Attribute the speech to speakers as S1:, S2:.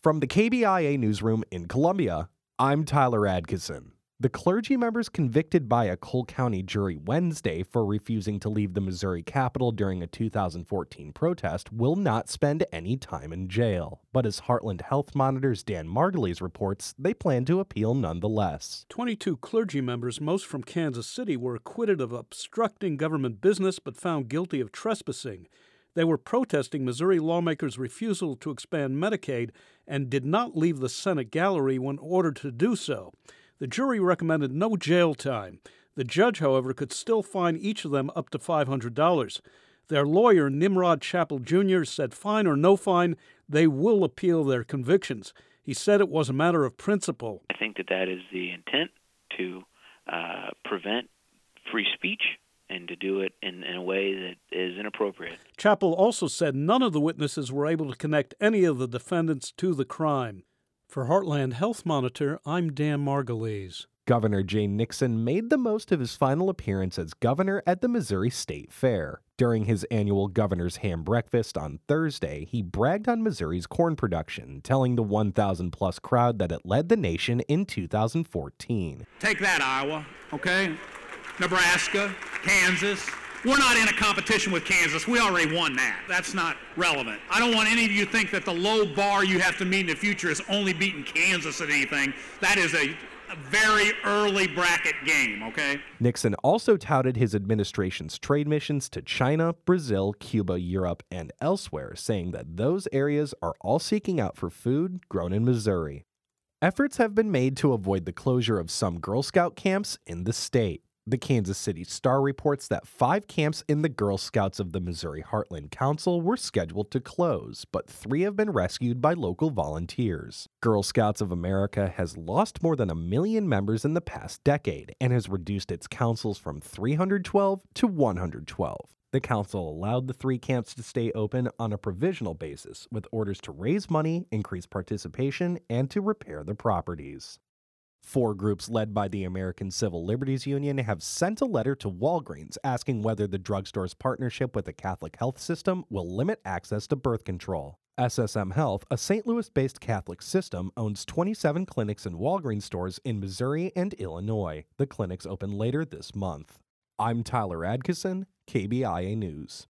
S1: From the KBIA newsroom in Columbia, I'm Tyler Adkisson. The clergy members convicted by a Cole County jury Wednesday for refusing to leave the Missouri Capitol during a 2014 protest will not spend any time in jail. But as Heartland Health Monitor's Dan Margulies reports, they plan to appeal nonetheless.
S2: 22 clergy members, most from Kansas City, were acquitted of obstructing government business but found guilty of trespassing. They were protesting Missouri lawmakers' refusal to expand Medicaid and did not leave the Senate gallery when ordered to do so. The jury recommended no jail time. The judge, however, could still fine each of them up to $500. Their lawyer, Nimrod Chappell Jr., said fine or no fine, they will appeal their convictions. He said it was a matter of principle.
S3: I think that is the intent, to prevent free speech and to do it in a way that is inappropriate.
S2: Chappell also said none of the witnesses were able to connect any of the defendants to the crime. For Heartland Health Monitor, I'm Dan Margulies.
S1: Governor Jay Nixon made the most of his final appearance as governor at the Missouri State Fair. During his annual Governor's Ham Breakfast on Thursday, he bragged on Missouri's corn production, telling the 1,000-plus crowd that it led the nation in 2014.
S4: Take that, Iowa, okay? Nebraska, Kansas. We're not in a competition with Kansas. We already won that. That's not relevant. I don't want any of you to think that the low bar you have to meet in the future is only beating Kansas at anything. That is a very early bracket game, okay?
S1: Nixon also touted his administration's trade missions to China, Brazil, Cuba, Europe, and elsewhere, saying that those areas are all seeking out for food grown in Missouri. Efforts have been made to avoid the closure of some Girl Scout camps in the state. The Kansas City Star reports that 5 camps in the Girl Scouts of the Missouri Heartland Council were scheduled to close, but 3 have been rescued by local volunteers. Girl Scouts of America has lost more than 1 million members in the past decade and has reduced its councils from 312 to 112. The council allowed the 3 camps to stay open on a provisional basis, with orders to raise money, increase participation, and to repair the properties. 4 groups led by the American Civil Liberties Union have sent a letter to Walgreens asking whether the drugstore's partnership with the Catholic health system will limit access to birth control. SSM Health, a St. Louis-based Catholic system, owns 27 clinics and Walgreens stores in Missouri and Illinois. The clinics open later this month. I'm Tyler Adkisson, KBIA News.